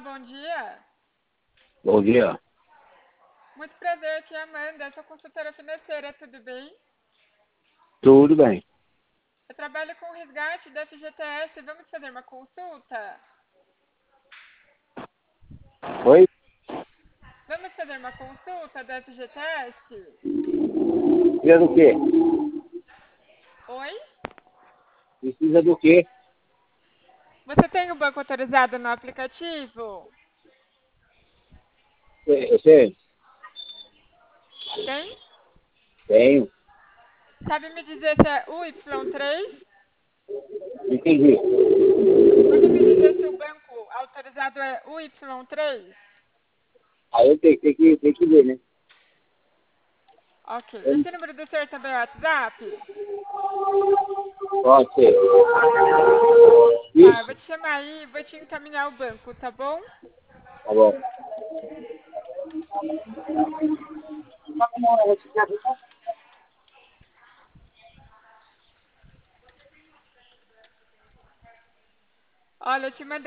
bom dia. Bom dia. Muito prazer, aqui é a Amanda, sou consultora financeira, tudo bem? Tudo bem. Eu trabalho com o resgate da FGTS, vamos fazer uma consulta? Oi? Vamos fazer uma consulta da FGTS? Precisa do quê? Oi? Precisa do quê? Você tem o banco autorizado no aplicativo? Você Tem? tenho. Sabe me dizer se é o Y3? Entendi. Pode me dizer se o banco autorizado é o Y3? Aí eu tenho que ver, né? Ok. Esse número do senhor também é WhatsApp? Pode ser. Tá, eu vou Isso? te chamar aí e vou te encaminhar o banco, tá bom? Tá bom. Olha, eu te mandei